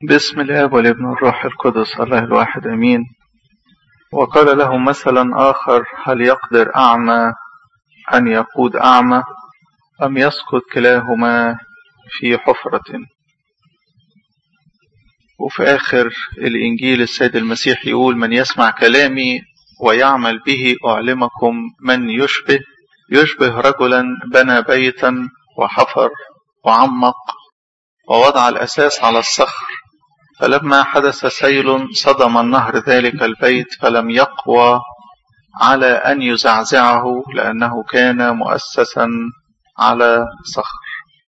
باسم الآب والابن والروح القدس الله الواحد أمين. وقال لهم مثلا آخر: هل يقدر أعمى أن يقود أعمى أم يسقط كلاهما في حفرة؟ وفي آخر الإنجيل السيد المسيح يقول: من يسمع كلامي ويعمل به أعلمكم من يشبه رجلا بنى بيتا وحفر وعمق ووضع الأساس على الصخر، فلما حدث سيل صدم النهر ذلك البيت فلم يقوى على أن يزعزعه لأنه كان مؤسسا على صخر.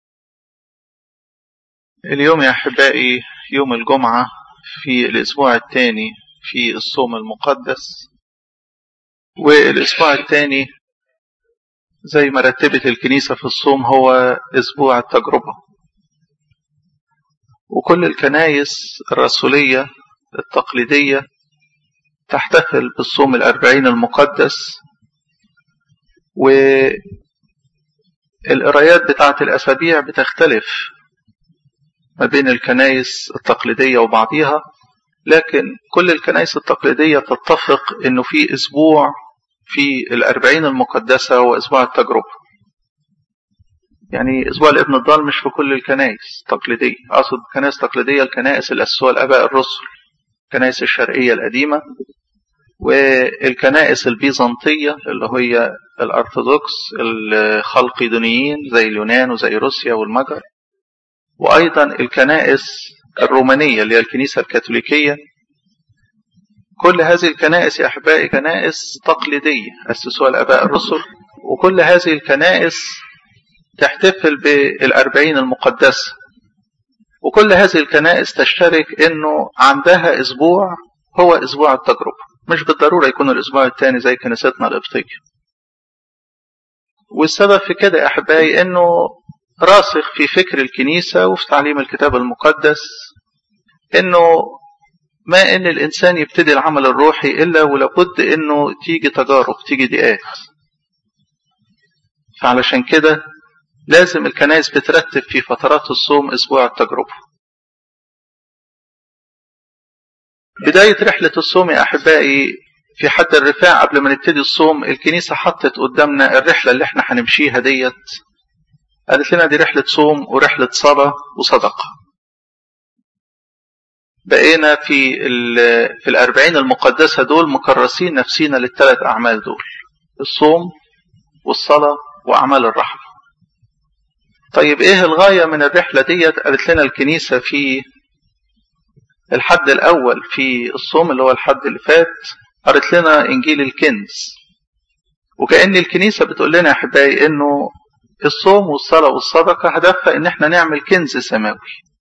اليوم يا أحبائي يوم الجمعة في الأسبوع الثاني في الصوم المقدس، والأسبوع الثاني زي ما رتبت الكنيسة في الصوم هو أسبوع التجربة. وكل الكنائس الرسولية التقليدية تحتفل بالصوم 40 المقدس، والقرايات بتاعة الأسابيع بتختلف ما بين الكنائس التقليدية وبعضها، لكن كل الكنائس التقليدية تتفق إنه في أسبوع في 40 المقدسة وأسبوع التجربة. يعني أسبوع الابن الضال مش في كل الكنائس التقليدية، أقصد كنائس تقليدية الكنائس اللي أسسوها الآباء الرسل، الكنائس الشرقية القديمة، والكنائس البيزنطية اللي هي الأرثوذكس الخلقيدونيين زي اليونان وزي روسيا والمجر، وأيضا الكنائس الرومانية اللي هي الكنيسة الكاثوليكية. كل هذه الكنائس يا أحبائي كنائس تقليدية أسسوها الآباء الرسل، وكل هذه الكنائس تحتفل بال40 المقدسة، وكل هذه الكنائس تشترك إنه عندها أسبوع هو أسبوع التجربة، مش بالضرورة يكون الأسبوع الثاني زي كنيستنا القبطية. والسبب في كده يا أحبائي إنه راسخ في فكر الكنيسة وفي تعليم الكتاب المقدس إنه ما إن الإنسان يبتدي العمل الروحي إلا ولابد إنه تيجي تجارب، تيجي ضيقات. فعلشان كده لازم الكنائس بترتب في فترات الصوم أسبوع التجربة. بداية رحلة الصوم يا أحبائي في حد الرفاع قبل ما نبتدي الصوم الكنيسة حطت قدامنا الرحلة اللي احنا هنمشيها ديت، قالت لنا دي رحلة صوم ورحلة صلاة وصدقة. بقينا في 40 المقدسة دول مكرسين نفسينا للثلاث أعمال دول: الصوم والصلاة وأعمال الرحمة. طيب إيه الغاية من الرحلة ديت؟ قالت لنا الكنيسة في الحد الأول في الصوم اللي هو الحد اللي فات قالت لنا إنجيل الكنز، وكأن الكنيسة بتقول لنا يا أحبائي إنه الصوم والصلاة والصدقة هدفها إن احنا نعمل كنز سماوي،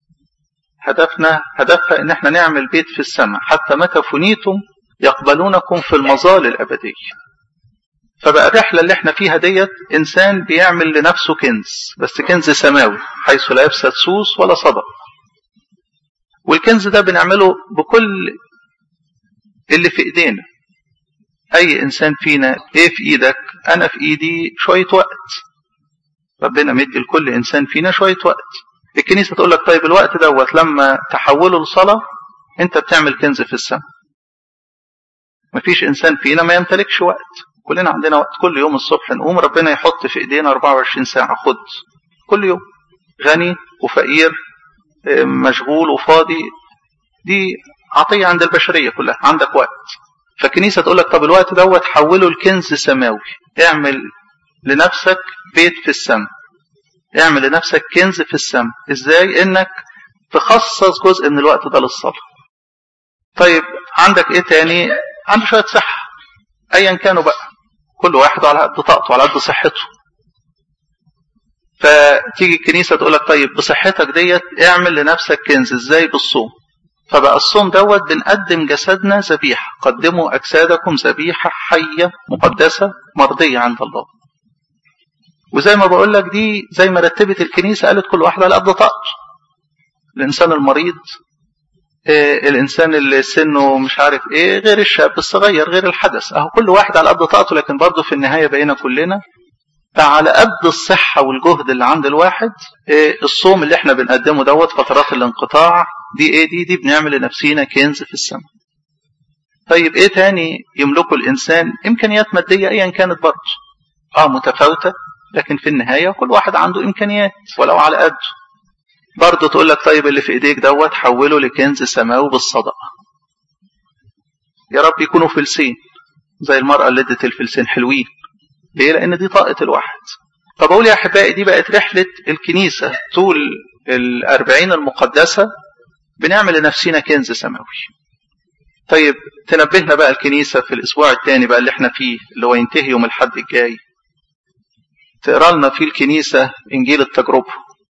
هدفها إن احنا نعمل بيت في السماء حتى متى فنيتم يقبلونكم في المظال الأبدية. فبقى الرحلة اللي احنا فيها ديت إنسان بيعمل لنفسه كنز، بس كنز سماوي حيث لا يفسد سوس ولا صدق. والكنز ده بنعمله بكل اللي في إيدينا. أي إنسان فينا إيه في إيدك؟ أنا في إيدي شوية وقت، ربنا مدي لكل إنسان فينا شوية وقت. الكنيسة تقول لك طيب الوقت دوت لما تحوله لصلاة أنت بتعمل كنز في السماء. مفيش إنسان فينا ما يمتلكش وقت، كلنا عندنا وقت. كل يوم الصبح نقوم ربنا يحط في إيدينا 24 ساعة، خد كل يوم، غني وفقير، مشغول وفاضي، دي عطية عند البشرية كلها، عندك وقت. فالكنيسة تقول لك طب الوقت دوت حوله لكنز سماوي، اعمل لنفسك بيت في السماء، اعمل لنفسك كنز في السماء. ازاي؟ انك تخصص جزء من الوقت ده للصلاة. طيب عندك ايه تاني؟ عنده شوية صحة ايا كانوا بقى، كل واحد على قد طاقته على قد صحته. فتيجي الكنيسة تقول لك طيب بصحتك ديت اعمل لنفسك كنز. ازاي؟ بالصوم. فبقى الصوم دوت بنقدم جسدنا ذبيحة، قدموا أجسادكم ذبيحة حية مقدسة مرضية عند الله. وزي ما بقول لك دي زي ما رتبت الكنيسة، قالت كل واحد على قد طاقته. الإنسان المريض، الإنسان اللي سنه مش عارف إيه، غير الشاب الصغير، غير الحدث، أهو كل واحد على قد طاقته. لكن برضه في النهاية بقينا كلنا فعلى قد الصحة والجهد اللي عند الواحد. الصوم اللي احنا بنقدمه دوت فترات الانقطاع دي ايه؟ دي بنعمل لنفسينا كنز في السماء. طيب ايه تاني يملكه الانسان؟ امكانيات مادية ايا كانت برضه متفاوتة، لكن في النهاية كل واحد عنده امكانيات ولو على قده. برضه تقول لك طيب اللي في ايديك دوت حوله لكنز سماوي بالصدقة. يا رب يكونوا فلسين زي المرأة اللي ادت الفلسين حلوين. ليه؟ لان دي طاقة الواحد. طب اقول يا احبائي دي بقت رحلة الكنيسة طول 40 المقدسة، بنعمل لنفسنا كنز سماوي. طيب تنبهنا بقى الكنيسة في الاسبوع الثاني بقى اللي احنا فيه، اللي هو ينتهي يوم الحد الجاي، تقرا لنا فيه الكنيسة انجيل التجربة.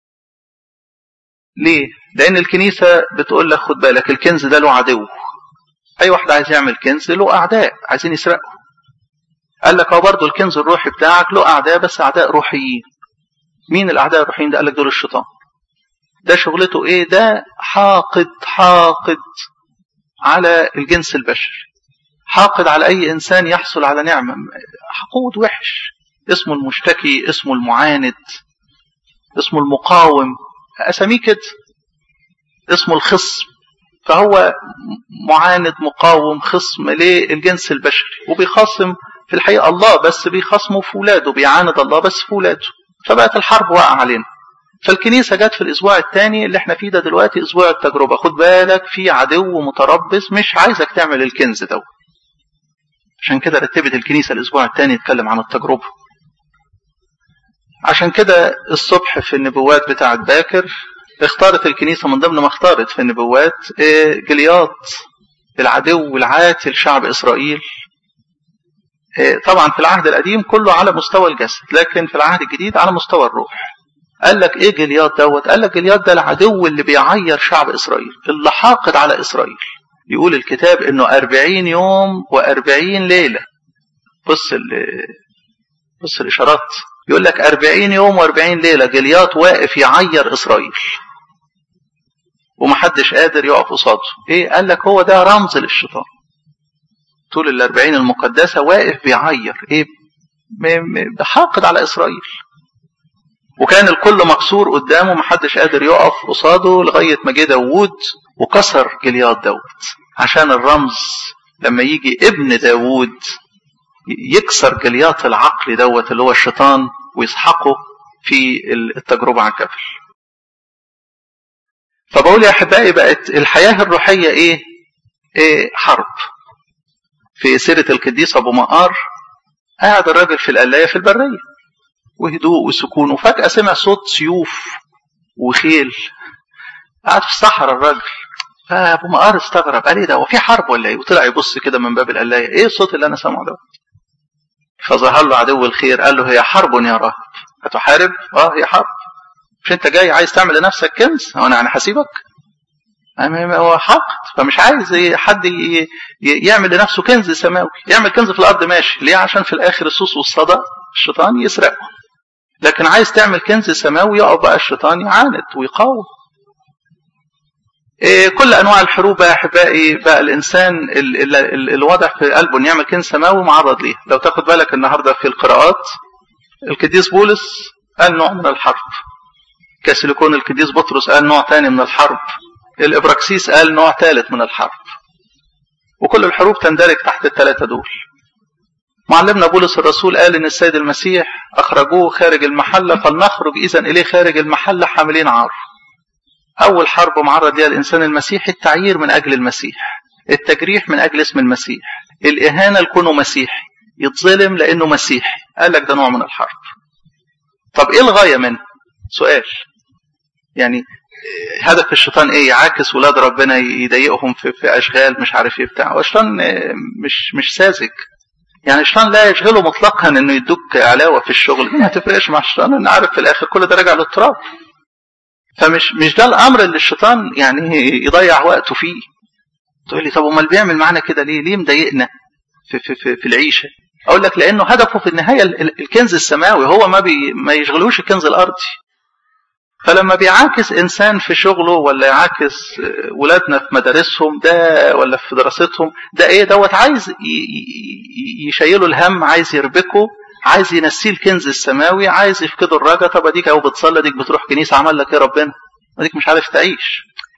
ليه؟ لان الكنيسة بتقول لك خد بالك الكنز ده له عدو. اي واحد عايز يعمل كنز له اعداء عايزين يسرقه. قال لك هو برضه الكنز الروحي بتاعك له اعداء، بس اعداء روحيين. مين الاعداء الروحيين ده؟ قال لك دول الشيطان. ده شغلته ايه؟ ده حاقد على الجنس البشري، حاقد على اي انسان يحصل على نعمة. حقود وحش، اسمه المشتكي، اسمه المعاند، اسمه المقاوم، اساميه كده، اسمه الخصم. فهو معاند مقاوم خصم للجنس البشري، وبيخاصم في الحقيقة الله، بس بيخاصمه في ولاده، بيعاند الله بس في ولاده. فبقت الحرب واقعة علينا. فالكنيسة جت في الاسبوع الثاني اللي احنا فيه ده دلوقتي، اسبوع التجربة. خد بالك في عدو متربص مش عايزك تعمل الكنز ده. عشان كده رتبت الكنيسة الاسبوع الثاني يتكلم عن التجربة. عشان كده الصبح في النبوات بتاعة باكر اختارت الكنيسة من ضمن ما اختارت في النبوات جليات العدو العاتي لشعب إسرائيل. طبعا في العهد القديم كله على مستوى الجسد، لكن في العهد الجديد على مستوى الروح. قال لك ايه جليات دوت؟ قال لك جليات ده العدو اللي بيعير شعب إسرائيل، اللي حاقد على إسرائيل. يقول الكتاب انه 40 يوم و40 ليلة. بص الإشارات، يقول لك 40 يوم و40 ليلة جليات واقف يعير إسرائيل ومحدش قادر يقف قصاده. ايه؟ قال لك هو ده رمز للشيطان. طول 40 المقدسة واقف بيعير، ايه؟ حاقد على إسرائيل. وكان الكل مكسور قدامه، محدش قادر يقف قصاده، لغاية ما جه داوود وكسر جليات دوت، عشان الرمز لما يجي ابن داوود يكسر جليات العقل دوت اللي هو الشيطان ويسحقه في التجربة على الجبل. فبقول يا أحبائي بقت الحياة الروحية إيه حرب. في سيرة القديس أبو مقار قاعد الراجل في القلاية في البرية وهدوء وسكون، وفجأة سمع صوت سيوف وخيل. قاعد في الصحراء الراجل، فأبو مقار استغرب، قال ايه ده؟ هو في حرب ولا ايه؟ وطلع يبص كده من باب القلاية، ايه الصوت اللي انا سامعه ده؟ فظهر له عدو الخير، قال له هي حرب يا راهب. هتحارب؟ هي حرب. مش انت جاي عايز تعمل لنفسك كنز؟ هو انا هسيبك؟ هو حقد، فمش عايز حد يعمل لنفسه كنز سماوي. يعمل كنز في الارض ماشي، ليه؟ عشان في الاخر السوس والصدى الشيطان يسرقه. لكن عايز تعمل كنز سماوي، يقف بقى الشيطان يعاند ويقاوم. كل انواع الحروب يا احبائي بقى الانسان الواضح في قلبه ان يعمل كنز سماوي معرض ليه. لو تاخد بالك النهارده في القراءات القديس بولس قال نوع من الحرب، كاسيليكون القديس بطرس قال نوع ثاني من الحرب، الابراكسيس قال نوع ثالث من الحرب. وكل الحروب تندرج تحت الثلاثه دول. معلمنا بولس الرسول قال ان السيد المسيح اخرجوه خارج المحله، فلنخرج اذا اليه خارج المحله حاملين عار. اول حرب معرض ليها الانسان المسيحي التعيير من اجل المسيح، التجريح من اجل اسم المسيح، الاهانه لكونه مسيحي، يتظلم لانه مسيحي. قال لك ده نوع من الحرب. طب ايه الغايه منه؟ سؤال. يعني هدف الشيطان ايه؟ يعاكس ولاد ربنا، يضايقهم في اشغال مش عارف ايه بتاع. والشيطان مش ساذج. يعني الشيطان لا يشغله مطلقا انه يدوك علاوه في الشغل، ما تفرقش مع الشيطان، انا عارف في الاخر كل ده راجع للتراب. فمش ده الامر اللي الشيطان يعني يضيع وقته فيه. تقول لي طب امال بيعمل معانا كده ليه مضايقنا في العيشه؟ اقول لك لانه هدفه في النهايه الكنز السماوي، هو ما يشغلوش الكنز الارضي. فلما بيعاكس انسان في شغله، ولا يعاكس ولادنا في مدارسهم ده، ولا في دراستهم ده، ايه دوت؟ عايز يشيله الهم، عايز يربكه، عايز ينسيه الكنز السماوي، عايز يفقده الرجا. طب اديك اهو بتصلي، اديك بتروح كنيسه، عمل لك ايه ربنا؟ اديك مش عارف تعيش.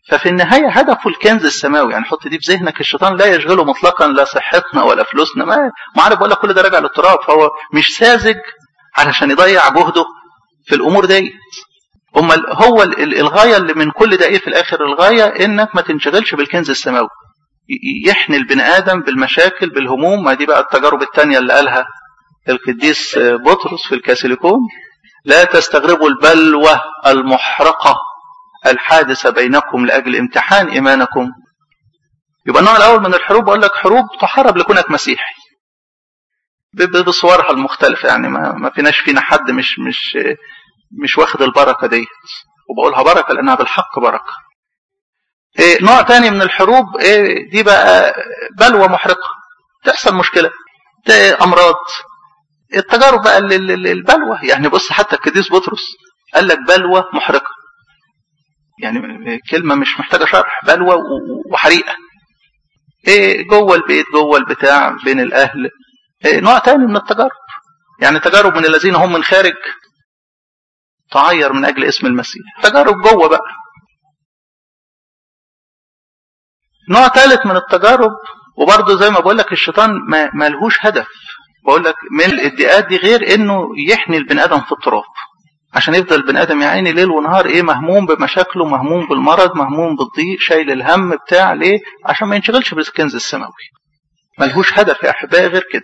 ففي النهاية هدفه الكنز السماوي. يعني حط دي في ذهنك، الشيطان لا يشغله مطلقا لا صحتنا ولا فلوسنا، ما عارف بقول لك كل ده راجع للتراب، فهو مش ساذج علشان يضيع جهده في الأمور دي. هو الغاية اللي من كل ده ايه في الآخر؟ الغاية انك ما تنشغلش بالكنز السماوي، يحني البني آدم بالمشاكل بالهموم. ما دي بقى التجارب التانية اللي قالها القديس بطرس في الكاثوليكون: لا تستغربوا البلوى المحرقة الحادثة بينكم لأجل امتحان إيمانكم. يبقى النوع الأول من الحروب بقول لك حروب تحارب لكونك مسيحي بصورها المختلفة. يعني ما فيناش فينا حد مش واخد البركة ديت، وبقولها بركة لأنها بالحق بركة. نوع تاني من الحروب دي بقى بلوى محرقة، تحصل مشكلة، أمراض، التجارب بقى البلوى. يعني بص حتى القديس بطرس قال لك بلوى محرقة، يعني كلمة مش محتاجة شرح، بلوى وحريقة جوه البيت جوه البتاع بين الأهل. نوع تاني من التجارب، يعني تجارب من الذين هم من خارج تعير من أجل اسم المسيح، تجارب جوه بقى. نوع ثالث من التجارب، وبرضه زي ما بقول لك الشيطان ما لهوش هدف، بقول لك من الادعاءات دي غير انه يحني البني ادم في التراب، عشان يفضل البني ادم يا عيني ليل ونهار مهموم بمشاكله، مهموم بالمرض، مهموم بالضيق، شايل الهم بتاع ليه؟ عشان ما ينشغلش بالكنز السماوي. ملهوش هدف يا احبائي غير كده.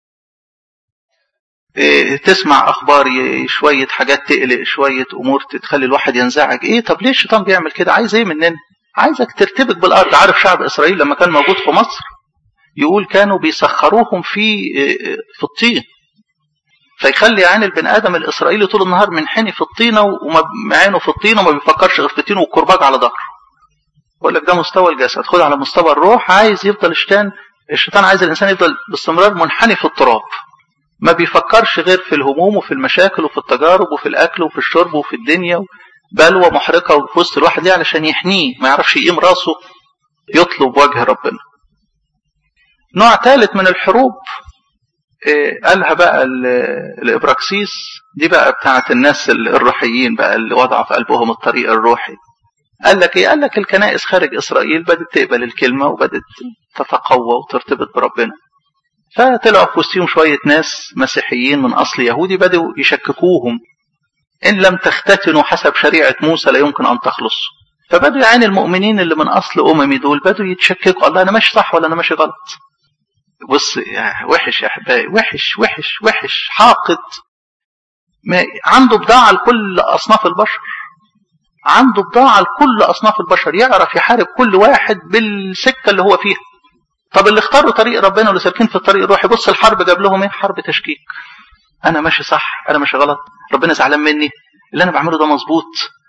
تسمع اخبار شويه حاجات تقلق، شويه امور تخلي الواحد ينزعج. طب ليه الشيطان بيعمل كده؟ عايز ايه مننا؟ عايزك ترتبك بالارض. عارف شعب اسرائيل لما كان موجود في مصر يقول كانوا بيسخروهم في الطين، فيخلي عين البني ادم الاسرائيلي طول النهار منحني في الطينه وعينه في الطينه وما بيفكرش غير في الطين والكرباج على ظهره. بقول لك ده مستوى الجسد. خد على مستوى الروح، عايز يفضل الشيطان عايز الانسان يفضل باستمرار منحني في التراب، ما بيفكرش غير في الهموم وفي المشاكل وفي التجارب وفي الاكل وفي الشرب وفي الدنيا، بلوى محرقه وفي وسط الواحد ليه؟ علشان يحنيه ما يعرفش يقيم راسه يطلب وجه ربنا. نوع ثالث من الحروب قالها بقى الإبراكسيس، دي بقى بتاعت الناس الروحيين بقى اللي وضعوا في قلبهم الطريق الروحي. قال لك قال لك الكنائس خارج إسرائيل بدأت تقبل الكلمة وبدأت تتقوى وترتبط بربنا، فطلعوا في وسطهم شوية ناس مسيحيين من أصل يهودي بدأوا يشككوهم: إن لم تختتنوا حسب شريعة موسى لا يمكن أن تخلصوا. فبدأوا يعني المؤمنين اللي من أصل أممي دول بدأوا يتشككوا: الله أنا ماشي صح ولا أنا ماشي غلط؟ بص وحش يا أحبائي، وحش وحش وحش، حاقد، عنده بضاعة لكل أصناف البشر، عنده بضاعة لكل أصناف البشر، يعرف يحارب كل واحد بالسكة اللي هو فيها. طب اللي اختاروا طريق ربنا واللي سالكين في الطريق الروحي، بص الحرب جاب لهم حرب تشكيك. أنا ماشي صح، أنا ماشي غلط، ربنا زعلان مني، اللي أنا بعمله ده مظبوط.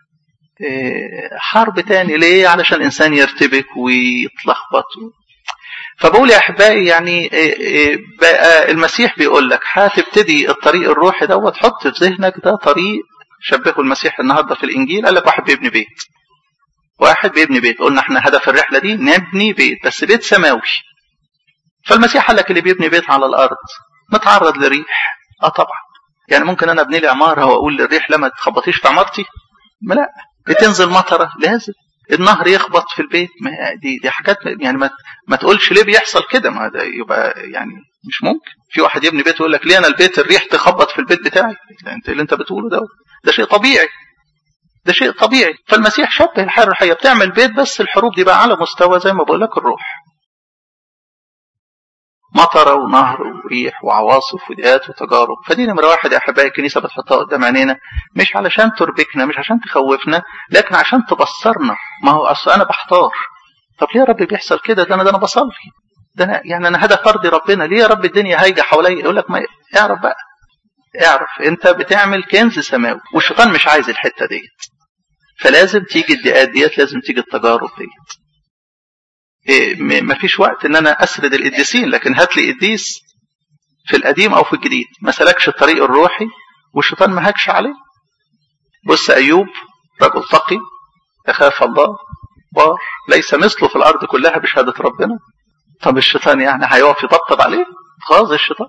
حرب تاني ليه؟ علشان الإنسان يرتبك ويتلخبط. فبقول يا أحبائي يعني بقى المسيح بيقول لك هتبتدي الطريق الروحي ده وتحط في ذهنك ده طريق شبهه المسيح النهارده في الإنجيل. قال لك واحد بيبني بيت، واحد بيبني بيت، قلنا احنا هدف الرحلة دي نبني بيت، بس بيت سماوي. فالمسيح قال لك اللي بيبني بيت على الأرض متعرض لريح. طبعا يعني ممكن أنا أبني لي عمارة وأقول للريح لا ما تخبطيش في عمارتي؟ لا، بتنزل مطرة لازم النهر يخبط في البيت. دي حاجات يعني ما تقولش ليه بيحصل كده، ما ده يبقى يعني مش ممكن. في واحد يبني بيت ويقول لك ليه انا البيت الريح تخبط في البيت بتاعي؟ انت اللي انت بتقوله ده شيء طبيعي، ده شيء طبيعي. فالمسيح شبه الحياة الروحية بتعمل بيت، بس الحروب دي بقى على مستوى زي ما بقول لك الروح، مطره ونهر وريح وعواصف وديات وتجارب. فدي نمرة واحد يا أحبائي الكنيسة بتحطها قدام عينينا، مش علشان تربكنا، مش عشان تخوفنا، لكن عشان تبصرنا. ما هو أصل أنا بحتار، طب ليه يا رب بيحصل كده؟ ده أنا بصلي، ده أنا يعني أنا هدف أرضي ربنا، ليه يا رب الدنيا هايجة حواليا؟ يقول لك ما اعرف بقى، اعرف أنت بتعمل كنز سماوي، والشيطان مش عايز الحتة ديت، فلازم تيجي الدقات ديت، لازم تيجي التجارب ديت. ما فيش وقت ان انا اسرد القديسين، لكن هات لي قديس في القديم او في الجديد ما سلكش الطريق الروحي والشيطان ما هاكش عليه. بص ايوب رجل تقي يخاف الله بار ليس مثله في الارض كلها بشهاده ربنا. طب الشيطان يعني هيقف يطبطب عليه؟ غاظ الشيطان،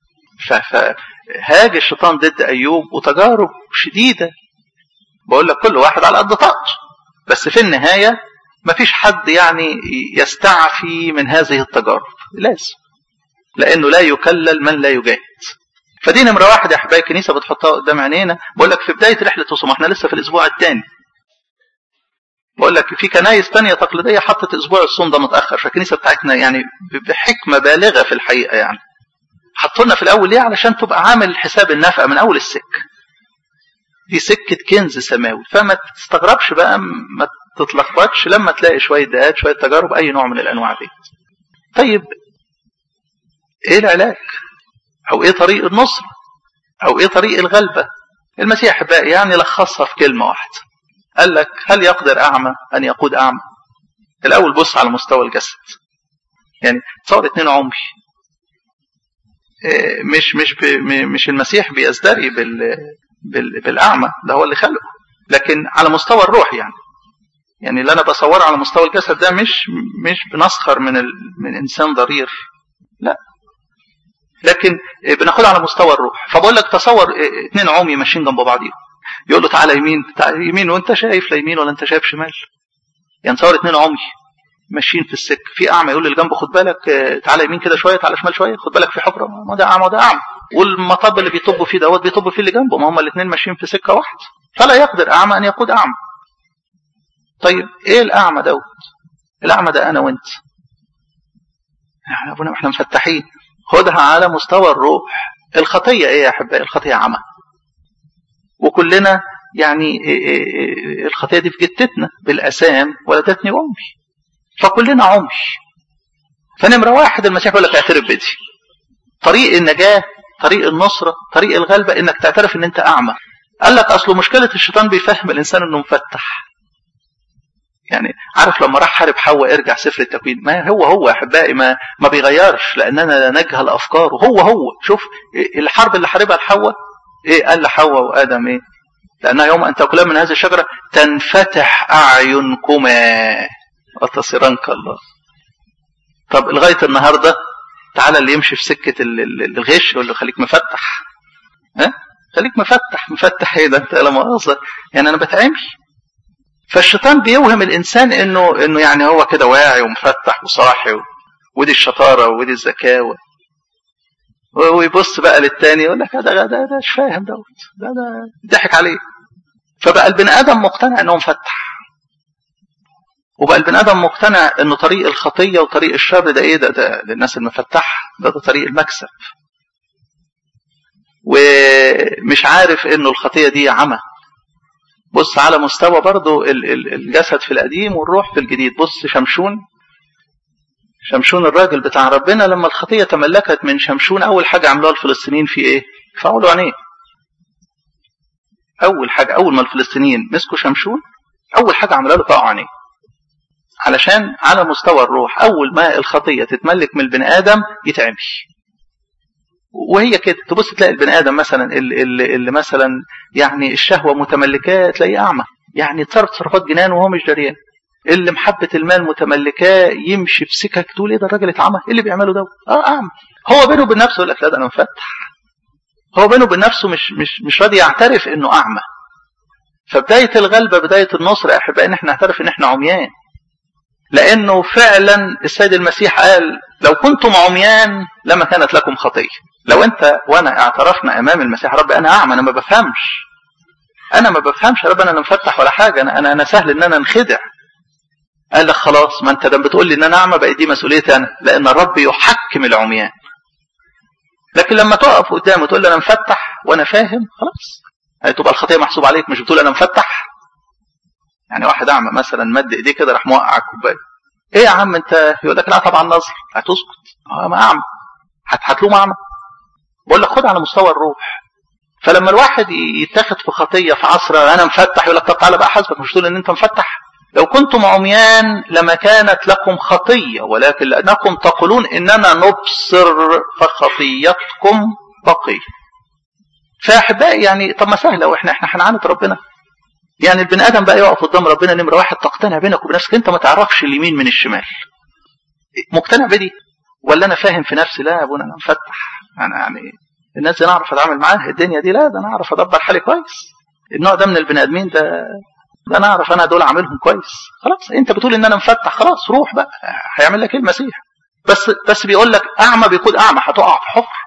فهاج الشيطان ضد ايوب وتجارب شديده. بقول لك كل واحد على قد طاقته، بس في النهايه مفيش حد يعني يستعفي من هذه التجارب، لازم، لأنه لا يكلل من لا يجاهد. فدي نمرة واحد يا أحبائي الكنيسة بتحطها قدام عينينا. بقول لك في بداية رحلة الصوم، احنا لسه في الأسبوع الثاني، بقول لك في كنايس تانية تقليدية حطت أسبوع الصوم ده متأخر، فالكنيسة بتاعتنا يعني بحكمة بالغة في الحقيقة يعني حطوا لنا في الأول ليه؟ علشان تبقى عامل حساب النفقة من أول السكة. دي سكة كنز سماوي، فما تستغربش بقى، ما تتلخبطش لما تلاقي شوية دقات شوية تجارب أي نوع من الأنواع دي. طيب إيه العلاج؟ أو إيه طريق النصر؟ أو إيه طريق الغلبة؟ المسيح أحبائي يعني لخصها في كلمة واحدة، قال لك هل يقدر أعمى أن يقود أعمى؟ الأول بص على مستوى الجسد، يعني تصور 2 عمي، مش المسيح بيزدري بالأعمى، ده هو اللي خلقه، لكن على مستوى الروح يعني اللي أنا بصوره على مستوى الجسد ده مش بنسخر من إنسان ضرير، لا، لكن بناخدها على مستوى الروح. فبقول لك تصور 2 عمي ماشيين جنب بعضيهم، يقول له تعالى يمين، تعالى يمين، وانت شايف لا يمين ولا انت شايف شمال. يعني تصور 2 عمي ماشيين في السكه، في اعمى يقول اللي جنبه خد بالك تعالى يمين كده شويه، تعالى شمال شويه، خد بالك في حفره، ما ده اعمى وده اعمى، والمطب اللي بيطبوا فيه دوت بيطبوا فيه اللي جنبه، ما هم الاثنين ماشيين في سكه واحده، فلا يقدر اعمى ان يقود اعمى. طيب ايه الاعمى دوت؟ الاعمى ده انا وانت، احنا مفتحين. خدها على مستوى الروح. الخطيه ايه يا احبائي؟ الخطيه عمى، وكلنا يعني الخطيه دي في جتتنا بالاسام ولدتني امي، فكلنا عمي. فنمره واحد المسيح يقول لك اعترف بدي. طريق النجاه، طريق النصره، طريق الغلبه انك تعترف ان انت اعمى. قال لك اصله مشكله الشيطان بيفهم الانسان انه مفتح. يعني عارف لما راح حارب حواء، ارجع سفر التكوين، ما هو يا احبائي ما بيغيرش، لاننا نجهل افكاره، هو شوف الحرب اللي حاربها لحواء ايه؟ قال لحواء وادم ايه؟ لانها يوم ان تاكلا من هذه الشجره تنفتح اعينكما وتصيران كالله. طب لغايه النهارده تعالى اللي يمشي في سكه الغش يقول له خليك مفتح، ها خليك مفتح ايه ده؟ انت لا مؤاخذه يعني انا بتعمل. فالشيطان بيوهم الانسان انه يعني هو كده واعي ومفتح وصاحي، ودي الشطاره ودي الذكاوه، ويبص بقى للتاني يقول لك ده مش فاهم دوت، ده ضحك عليه. فبقى البني ادم مقتنع انه مفتح، وبقى البني ادم مقتنع انه طريق الخطيه وطريق الشر ده ايه؟ ده للناس المفتحه، ده طريق المكسب، ومش عارف انه الخطيه دي عمى. بص على مستوى برضو الجسد في القديم والروح في الجديد. بص شمشون الراجل بتاع ربنا، لما الخطيه تملكت من شمشون اول حاجه عملوها الفلسطينيين في ايه؟ فعلوا عينيه. اول حاجه، اول ما الفلسطينيين مسكوا شمشون اول حاجه عملوها له فقعوا عينيه، علشان على مستوى الروح اول ما الخطيه تتملك من البني ادم يتعمي. وهي كده تبص تلاقي البني ادم مثلا اللي مثلا يعني الشهوه متملكاه تلاقيه اعمى، يعني تصرفات جنان وهو مش دريان. اللي محبه المال متملكاه يمشي في سكك تقول ايه ده الراجل اتعمى، ايه اللي بيعمله ده؟ اعمى. هو بينه وبين نفسه يقول لك لا ده انا مفتح، هو بينه وبين نفسه مش راضي يعترف انه اعمى. فبدايه الغلبه بدايه النصر يا احبائي ان احنا نعترف ان احنا عميان، لانه فعلا السيد المسيح قال لو كنتم عميان لما كانت لكم خطيه. لو انت وانا اعترفنا امام المسيح رب انا اعمى، انا ما بفهمش يا رب، انا مفتح ولا حاجه، انا سهل ان انا انخدع. قال لك خلاص، ما انت لما بتقول لي ان انا اعمى بقى دي مسؤوليتي انا، لان الرب يحكم العميان. لكن لما تقف قدامه وتقول لي انا مفتح وانا فاهم، خلاص هتبقى الخطيه محسوب عليك، مش بتقول انا مفتح. يعني واحد اعمى مثلا مد ايديه كده راح موقع الكوبايه، ايه يا عم انت؟ يقول لك لا طبعا نظر. هتسكت؟ ما اعمى، هتلوم اعمى؟ بقول لك خد على مستوى الروح. فلما الواحد يتاخد في خطيه في عصر انا مفتح، يقول لك طب تعالى بقى حاسبك، مش تقول ان انت مفتح. لو كنتم عميان لما كانت لكم خطيه، ولكن لانكم تقولون اننا نبصر فخطيتكم بقيه. فاحبائي يعني طب ما سهله، واحنا هنعاند ربنا؟ يعني البني ادم بقى يقف قدام ربنا نمره واحد تقتنع بينك وبنفسك انت ما تعرفش اليمين من الشمال. مقتنع بدي ولا انا فاهم في نفسي؟ لا يا ابونا انا مفتح، انا يعني الناس دي انا اعرف اتعامل معاها، الدنيا دي لا ده انا اعرف ادبر حالي كويس. النوع ده من البني ادمين ده ده انا اعرف انا دول عاملهم كويس. خلاص انت بتقول ان انا مفتح، خلاص روح بقى، هيعمل لك ايه المسيح؟ بس بيقول لك اعمى بيقود اعمى، هتقع في حفر.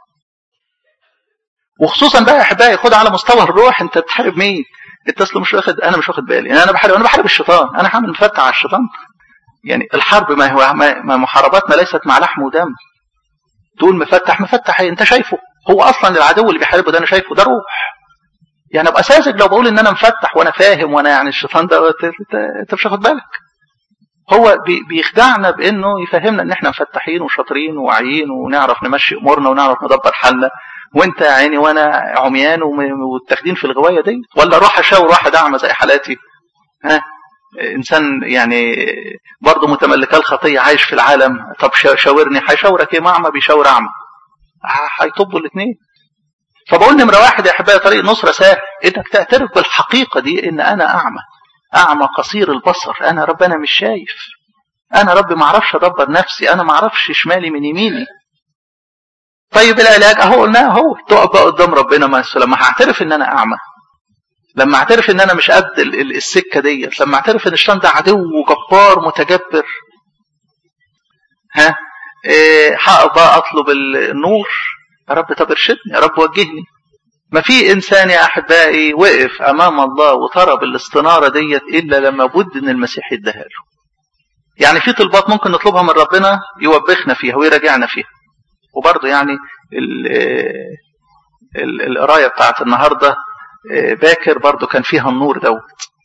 وخصوصا بقى يا احبائي خد على مستوى الروح، انت بتحارب مين؟ انت اصلا مش واخد، انا مش واخد بالي، يعني انا بحارب الشيطان، انا هعمل مفتح على الشيطان. يعني الحرب ما هو ما محارباتنا ليست مع لحم ودم. تقول مفتح ايه؟ انت شايفه هو اصلا العدو اللي بيحاربه ده، انا شايفه ده روح. يعني ابقى ساذج لو بقول ان انا مفتح وانا فاهم، وانا يعني الشيطان ده انت مش واخد بالك. هو بيخدعنا بانه يفهمنا ان احنا مفتحين وشاطرين وواعيين ونعرف نمشي امورنا ونعرف ندبر حالنا، وانت يا عيني وانا عميان ومتاخدين في الغوايه دي. ولا اروح اشاور واحد اعمى زي حالاتي، انسان يعني برضه متملكه الخطيه عايش في العالم، طب شاورني، هيشاورك ايه؟ اعمى بيشاور اعمى، هيطبوا الاثنين. فبقول نمره واحد يا احبائي طريق النصره سهل، انك تعترف بالحقيقه دي ان انا اعمى قصير البصر، انا رب انا مش شايف، انا رب ما اعرفش ادبر نفسي، انا ما اعرفش شمالي من يميني. طيب العلاج اهو قلناه اهو، تقف بقى قدام ربنا. لما هعترف ان انا اعمى، لما اعترف ان انا مش قد السكه ديت، لما اعترف ان الشيطان ده عدو جبار متجبر، هقف بقى اطلب النور. يا رب طب ارشدني، يا رب وجهني. ما في انسان يا احبائي وقف امام الله وطلب الاستناره ديت الا لما بد ان المسيح يديها له. يعني في طلبات ممكن نطلبها من ربنا يوبخنا فيها ويراجعنا فيها. وبرضه يعني القرايه بتاعت النهارده باكر برضه كان فيها النور دوت.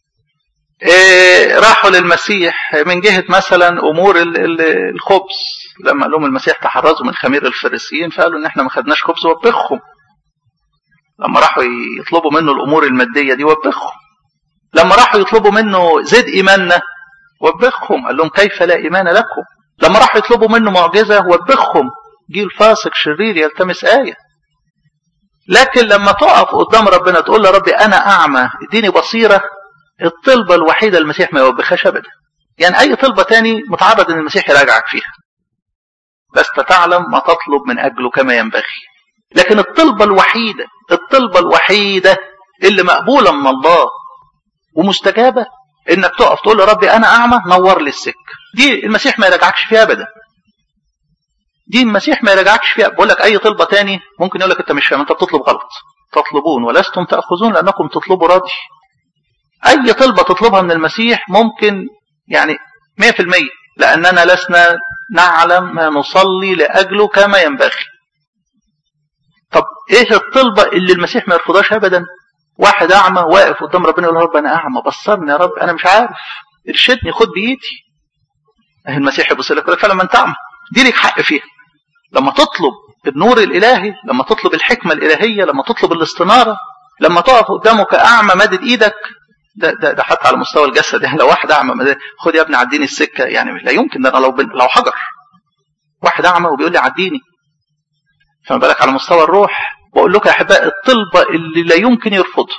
راحوا للمسيح من جهه مثلا امور الخبز، لما قال لهم المسيح تحرزوا من خمير الفريسيين، فقالوا ان احنا ما خدناش خبز، وبخهم. لما راحوا يطلبوا منه الامور الماديه دي وبخهم. لما راحوا يطلبوا منه زد ايماننا وبخهم، قال لهم كيف لا ايمان لكم. لما راحوا يطلبوا منه معجزه وبخهم، جيل فاسق شرير يلتمس ايه. لكن لما تقف قدام ربنا تقول له ربي انا اعمى اديني بصيره، الطلبه الوحيده المسيح ما يوبخهاش ابدا. يعني اي طلبه تاني متعرض ان المسيح يراجعك فيها، لست تعلم ما تطلب من اجله كما ينبغي. لكن الطلبه الوحيده اللي مقبوله من الله ومستجابه، انك تقف تقول له ربي انا اعمى نور لي السكه. دي المسيح ما يراجعكش فيها ابدا، دي المسيح ما يراجعكش فيها. بقول لك اي طلبه تاني ممكن يقول لك انت مش فاهم، انت بتطلب غلط. تطلبون ولستم تاخذون لانكم تطلبوا راضي. اي طلبه تطلبها من المسيح ممكن يعني 100%، لاننا لسنا نعلم ما نصلي لاجله كما ينبغي. طب ايه الطلبه اللي المسيح ما يرفضهاش ابدا؟ واحد اعمى واقف قدام ربنا يقول رب انا اعمى، بصرني يا رب انا مش عارف، ارشدني، خد بايدي. المسيح يبص لك يقول لك فعلا ما انت اعمى، دي لك حق فيها. لما تطلب النور الالهي، لما تطلب الحكمه الالهيه، لما تطلب الاستناره، لما تقف قدامه كاعمى مادد ايدك، ده حتى على مستوى الجسد. يعني لو واحد اعمى خد يا ابني عديني السكه، يعني لا يمكن. ده انا لو حجر واحد اعمى وبيقول لي عديني، فما بالك على مستوى الروح. بقول لكم يا احباء الطلبه اللي لا يمكن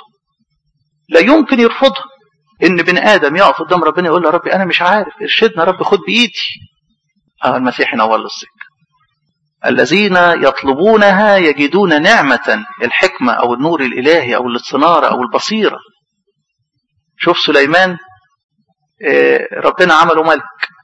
يرفضها ان بني ادم يقف قدام ربنا يقول له ربي انا مش عارف، ارشدنا يا رب، خد بايدي. المسيح ينور له السكه. الذين يطلبونها يجدون نعمه، الحكمه او النور الالهي او الاستناره او البصيره. شوف سليمان ربنا عمله ملك.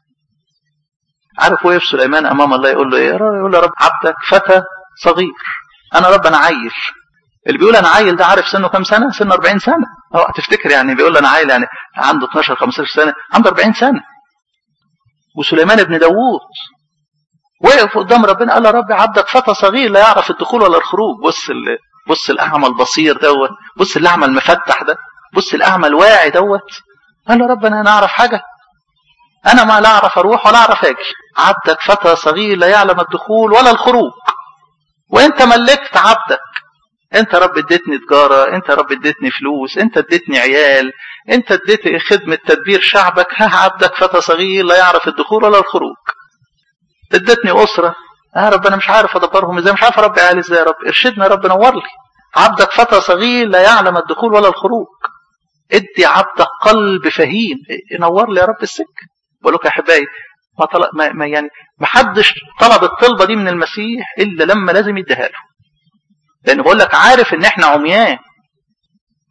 عارف وقف سليمان امام الله يقول له ايه؟ يقول له رب عبدك فتى صغير. انا رب انا عيل. اللي بيقول انا عيل ده عارف سنه كام سنه؟ سنه 40 سنه. تفتكر يعني بيقول انا عيل يعني عنده 12 15 سنه؟ عنده 40 سنه. وسليمان ابن داوود وقف قدام ربنا قال له رب عبدك فتى صغير لا يعرف الدخول ولا الخروج. بص الاعمى البصير دوت، بص الاعمى المفتح ده، بص الاعمى الواعي دوت. قال له رب انا اعرف حاجه؟ انا ما لا اعرف اروح ولا اعرف اجي. عبدك فتى صغير لا يعلم الدخول ولا الخروج، وانت ملكت عبدك. انت رب اديتني تجاره، انت رب اديتني فلوس، انت اديتني عيال، انت اديتني خدمه تدبير شعبك. عبدك فتى صغير لا يعرف الدخول ولا الخروج. اديتني اسره، رب انا مش عارف ادبرهم ازاي، مش عارف اربي عيالي ازاي. يا رب ارشدنا، يا رب نور لي. عبدك فتى صغير لا يعلم الدخول ولا الخروج. ادي عبدك قلب فهيم، نور لي يا رب السكه. بقول لكم يا احبائي ما حدش طلب الطلبه دي من المسيح الا لما لازم يديها له. لان بقول لك عارف ان احنا عميان،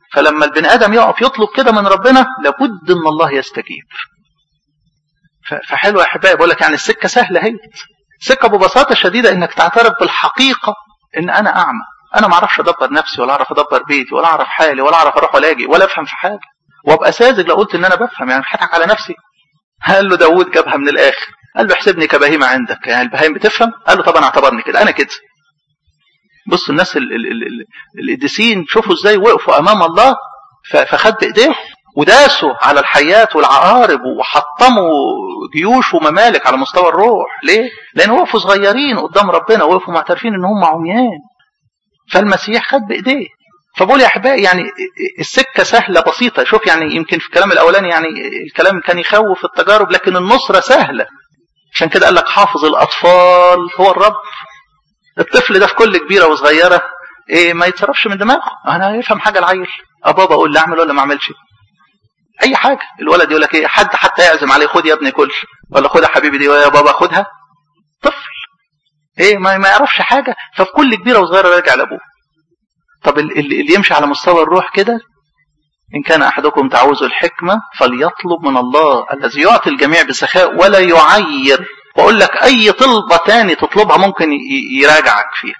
فلما البني ادم يقف يطلب كده من ربنا لابد ان الله يستجيب. فحلو يا احبائي، بقول لك يعني السكه سهله اهي. سكه ببساطه شديده انك تعترف بالحقيقه ان انا اعمى، انا ما اعرفش ادبر نفسي ولا اعرف ادبر بيتي ولا اعرف حالي ولا اعرف اروح ولا اجي ولا افهم في حاجه، وابقى ساذج لو قلت ان انا بفهم، يعني هضحك على نفسي. قال له داوود جابها من الاخر، قال له احسبني كبهيمه عندك، يعني البهايم بتفهم؟ قال له طبعا اعتبرني كده، انا كده. بص الناس القديسين شوفوا ازاي وقفوا امام الله، فخد بايديه وداسوا على الحيات والعقارب وحطموا جيوش وممالك على مستوى الروح. ليه؟ لان وقفوا صغيرين قدام ربنا، وقفوا معترفين ان هم عميان، فالمسيح خد بايديه. فبقول يا احبائي يعني السكه سهله بسيطه. شوف يعني يمكن في الكلام الاولاني يعني الكلام كان يخوف التجارب، لكن النصره سهله. عشان كده قال لك حافظ الاطفال هو الرب. الطفل ده في كل كبيره وصغيره ايه ما يتصرفش من دماغه، انا يفهم حاجه العيل، بابا اقول له اعمل ولا ما اعملش اي حاجه. الولد يقول لك ايه، حد حتى يعزم عليه خد يا ابني كل، ولا خد يا حبيبي دي يا بابا خدها. طفل ايه ما يعرفش حاجه، ففي كل كبيره وصغيره راجع لابوه. طب اللي يمشي على مستوى الروح كده، إن كان أحدكم تعوز الحكمة فليطلب من الله الذي يعطي الجميع بسخاء ولا يعير. وأقول لك أي طلبة تاني تطلبها ممكن يراجعك فيها،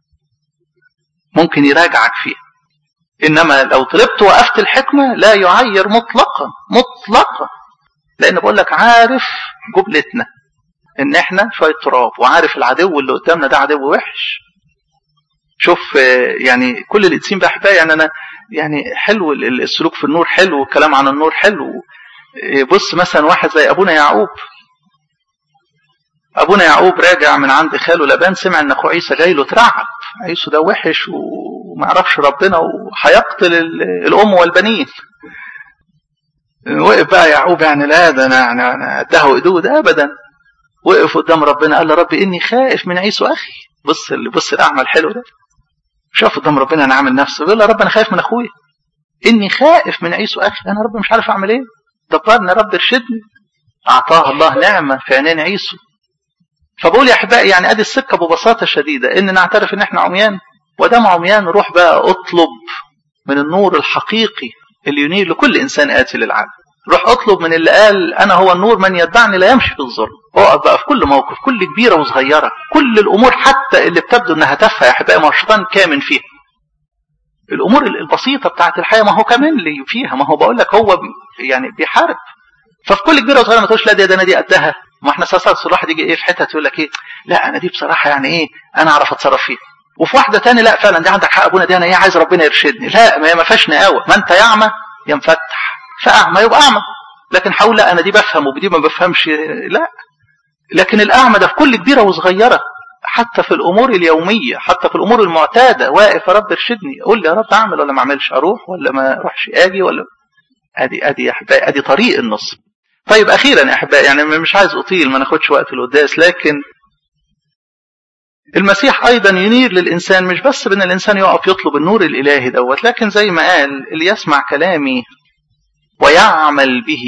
ممكن يراجعك فيها. إنما لو طلبت وقفت الحكمة لا يعير مطلقا مطلقا، لأن بقول لك عارف جبلتنا إن إحنا شوية تراب، وعارف العدو اللي قدامنا ده عدو وحش. شوف يعني كل القديسين بأحبائي، يعني أنا يعني حلو السلوك في النور حلو، والكلام عن النور حلو. بص مثلا واحد زي أبونا يعقوب. أبونا يعقوب راجع من عند خاله لابان، سمع أن أخو عيسى جاي له، اترعب. عيسى ده وحش وما يعرفش ربنا وهيقتل الأم والبنين. وقف بقى يعقوب، يعني لا ده أنا أداه قدود أبدا. وقف قدام ربنا قال له رب إني خائف من عيسى أخي. بص الأعمى الحلو ده، شاف قدام ربنا انا عامل نفسه بيقول له يا رب انا خايف من اخويا، اني خائف من عيسو اخي، انا رب مش عارف اعمل ايه، دبرني يا رب ارشدني. اعطاه الله نعمه في عينين عيسو. فبقول يا احبائي يعني ادي السكه ببساطه شديده، ان نعترف ان احنا عميان، ودام عميان روح بقى اطلب من النور الحقيقي اللي ينير لكل انسان اتي للعالم. روح اطلب من اللي قال انا هو النور من يتبعني لا يمشي في الظلم. اقف بقى في كل موقف، كل كبيره وصغيره، كل الامور حتى اللي بتبدو انها تافهه يا احبائي، ما هو الشيطان كامن فيها. الامور البسيطه بتاعت الحياه ما هو كمان لي فيها، ما هو بقول لك هو يعني بيحارب. ففي كل كبيره وصغيره ما تقولش لا دي انا دي قدها. ما احنا ساعات الواحد يجي ايه في حته يقول لك ايه لا انا دي بصراحه يعني ايه انا اعرف اتصرف فيها، وفي واحده ثانيه لا فعلا دي عندك حق ابونا دي انا ايه عايز ربنا يرشدني. لا ما فيهاش نقاوه، ما انت يا اعمى يا مفتح، فاعمى يبقى اعمى. لكن حاول لا انا دي بفهم وبدي ما بفهمش، لا. لكن الاعمى ده في كل كبيره وصغيره، حتى في الامور اليوميه، حتى في الامور المعتاده، واقف يا رب ارشدني، قول لي يا رب اعمل ولا ما اعملش، اروح ولا ما اروحش، اجي ولا. ادي يا احبائي ادي طريق النص. طيب اخيرا يا احبائي يعني مش عايز اطيل ما ناخدش وقت القداس، لكن المسيح ايضا ينير للانسان، مش بس بان الانسان يقف يطلب النور الالهي دوت، لكن زي ما قال اللي يسمع كلامي ويعمل به.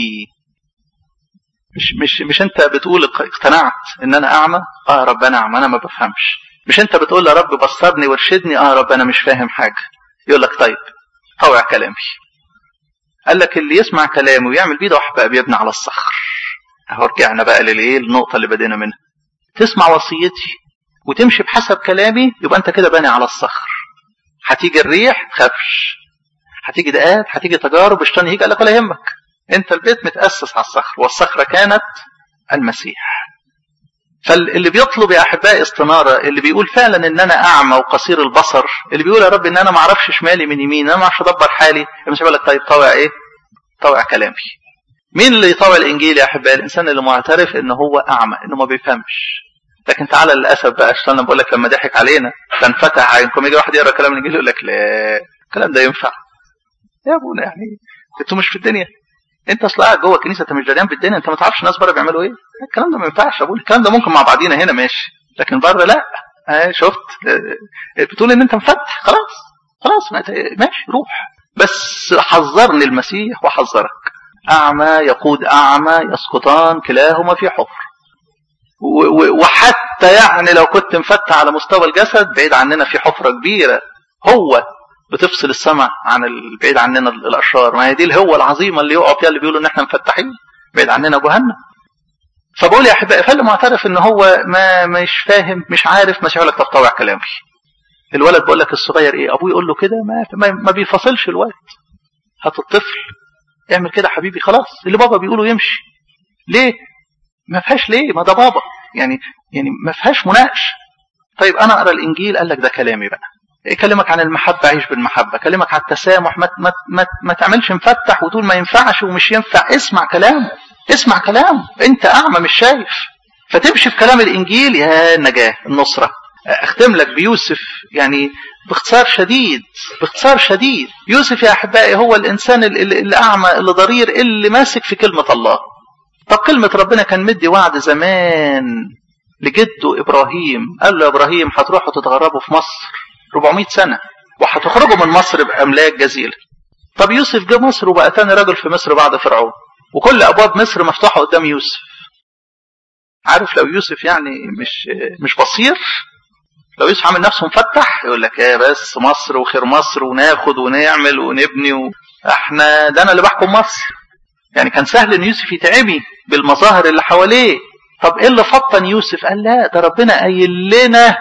مش انت بتقول اقتنعت ان انا اعمى، يا رب انا اعمى انا ما بفهمش. مش انت بتقول يا رب بصرني وارشدني، يا رب انا مش فاهم حاجه. يقول لك طيب طوع كلامي. قال لك اللي يسمع كلامي ويعمل بيه ده واحد بقى بيبني على الصخر. اهو رجعنا بقى للايه النقطه اللي بدينا منها. تسمع وصيتي وتمشي بحسب كلامي، يبقى انت كده باني على الصخر. هتيجي الريح تخافش، هتيجي دقات، هتيجي تجارب، الشيطان يجي قال لك ولا يهمك، انت البيت متاسس على الصخر، والصخره كانت المسيح. فاللي بيطلب يا احبائي استناره، اللي بيقول فعلا ان انا اعمى وقصير البصر، اللي بيقول يا رب ان انا ما اعرفش شمالي من يمين، انا ما اعرفش ادبر حالي، مش هقول لك طيب طوع ايه؟ طوع كلامي. مين اللي يطوع الانجيل يا احبائي؟ الانسان اللي معترف ان هو اعمى، انه ما بيفهمش. لكن تعالى للاسف بقى الشيطان بقول لك لما ضحك علينا فانفتح عينكم، يجي واحد يقرا كلام الانجيل يقول لك لا الكلام ده ينفع يا ابونا، يعني انتوا مش في الدنيا، انت اصلا قاعد جوه الكنيسه، انت مش جريان بالدنيا، انت ما تعرفش الناس بره بيعملوا ايه. الكلام ده ما ينفعش يا ابونا، الكلام ده ممكن مع بعضينا هنا ماشي، لكن بره لا. شفت بتقول ان انت مفتح، خلاص ماشي روح، بس حذرني المسيح وحذرك. اعمى يقود اعمى يسقطان كلاهما في حفر. وحتى يعني لو كنت مفتح على مستوى الجسد، بعيد عننا في حفره كبيره. هو بتفصل السماء عن البعيد عننا الاشرار. ما هي دي الهوة العظيمة اللي يقعوا فيها اللي بيقولوا ان احنا مفتحين، بعيد عننا جهنم. فبقول يا احبائي، فاللي معترف ان هو مش فاهم مش عارف، مش هيقول لك طب طوع كلامي. الولد بقول لك الصغير ايه، ابوه يقول له كده ما بيفصلش الولد. هات الطفل اعمل كده حبيبي، خلاص اللي بابا بيقوله يمشي. ليه؟ ما فيهاش ليه، ما ده بابا، يعني ما فيهاش مناقش. طيب انا اقرا الانجيل، قال لك ده كلامي بقى. يكلمك عن المحبه عيش بالمحبه، كلمك عن التسامح ما تعملش مفتح وتقول ما ينفعش ومش ينفع. اسمع كلامه، اسمع كلامه. انت اعمى مش شايف، فتمشي في كلام الانجيل يا النجاه النصره. اختم لك بيوسف، يعني باختصار شديد، باختصار شديد. يوسف يا احبائي هو الانسان الاعمى اللي ضرير اللي ماسك في كلمه الله. طب كلمه ربنا كان مدي وعد زمان لجده ابراهيم، قال له يا ابراهيم هتروحوا تتغربوا في مصر 400 سنه وهتخرجوا من مصر باملاك جزيله. طب يوسف جه مصر وبقى تاني راجل في مصر بعد فرعون، وكل ابواب مصر مفتوحه قدام يوسف. عارف لو يوسف يعني مش بصير، لو يوسف عامل نفسه مفتح يقول لك ايه بس مصر وخير مصر وناخد ونعمل ونبني احنا ده انا اللي بحكم مصر. يعني كان سهل ان يوسف يتعبي بالمظاهر اللي حواليه. طب ايه اللي فطن يوسف؟ قال لا ده ربنا قايل لنا،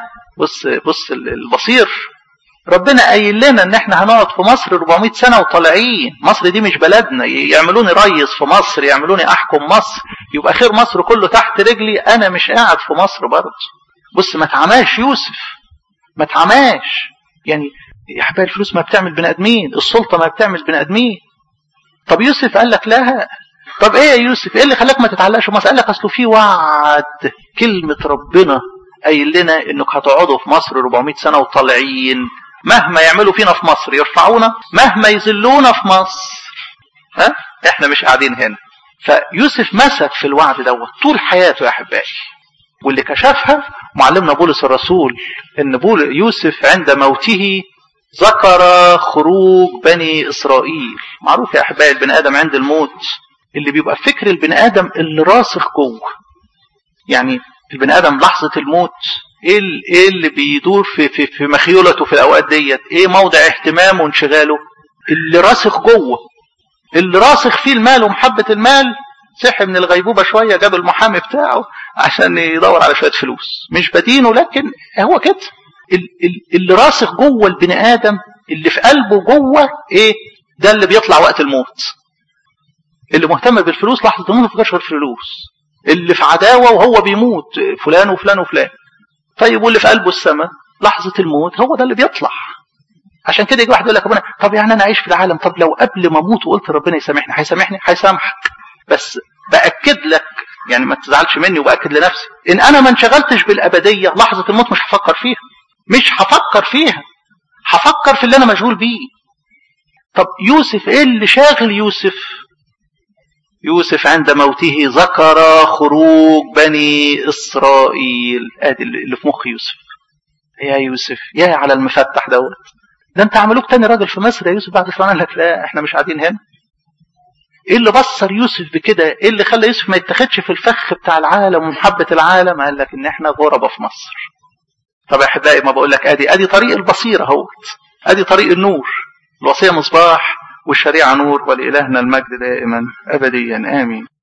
بص البصير، ربنا قايل لنا ان احنا هنقعد في مصر 400 سنه وطالعين. مصر دي مش بلدنا، يعملوني ريس في مصر، يعملوني احكم مصر، يبقى خير مصر كله تحت رجلي، انا مش قاعد في مصر برضه. بص ما تعماش يوسف، ما تعماش. يعني يا حبايب الفلوس ما بتعمل بني ادمين، السلطه ما بتعمل بني ادمين. طب يوسف قال لك لا. طب ايه يا يوسف ايه اللي خلاك ما تتعلقش في مصر؟ قال لك اصله في وعد، كلمه ربنا قايل لنا انك هتقعدوا في مصر 400 سنه وطالعين، مهما يعملوا فينا في مصر يرفعونا، مهما يذلونا في مصر ها احنا مش قاعدين هنا. فيوسف مسك في الوعد دوت طول حياته يا احبائي. واللي كشفها معلمنا بولس الرسول، ان يوسف عند موته ذكر خروج بني اسرائيل. معروف يا احبائي البني ادم عند الموت اللي بيبقى فكر البني ادم اللي راسخ جوه. يعني البني ادم لحظه الموت ايه اللي بيدور في مخيولته في الاوقات ديت؟ ايه موضع اهتمامه وانشغاله؟ اللي راسخ جوه، اللي راسخ فيه المال ومحبه المال. صحي من الغيبوبه شويه، جاب المحامي بتاعه عشان يدور على شويه فلوس، مش بدينه لكن هو كده. اللي راسخ جوه البني ادم، اللي في قلبه جوه ايه ده اللي بيطلع وقت الموت. اللي مهتم بالفلوس لحظه الموت ما بيفكرش غير في الفلوس. اللي في عداوه وهو بيموت فلان وفلان وفلان. طيب واللي في قلبه السماء لحظه الموت هو ده اللي بيطلع. عشان كده يجي واحد يقول لك ربنا طب يعني انا عايش في العالم، طب لو قبل ما اموت وقلت ربنا يسامحني هيسامحني؟ هيسامحك، بس باكد لك يعني ما تزعلش مني، وباكد لنفسي ان انا ما انشغلتش بالابديه لحظه الموت مش هفكر فيها، مش هفكر فيها، هفكر في اللي انا مشغول بيه. طب يوسف ايه اللي شاغل يوسف؟ يوسف عند موته ذكر خروج بني اسرائيل. ادي اللي في مخ يوسف. يا يوسف يا على المفتح دوت، ده انت عملوك تاني راجل في مصر يا يوسف بعد فرعون. قال لك لا احنا مش قاعدين هنا. ايه اللي بصر يوسف بكده؟ ايه اللي خلى يوسف ما يتخدش في الفخ بتاع العالم ومحبه العالم؟ قال لك ان احنا غربة في مصر. طب يا احبائي ما بقول لك ادي طريق البصيره اهوت، ادي طريق النور. الوصيه مصباح والشريعه نور، ولإلهنا المجد دائما ابديا امين.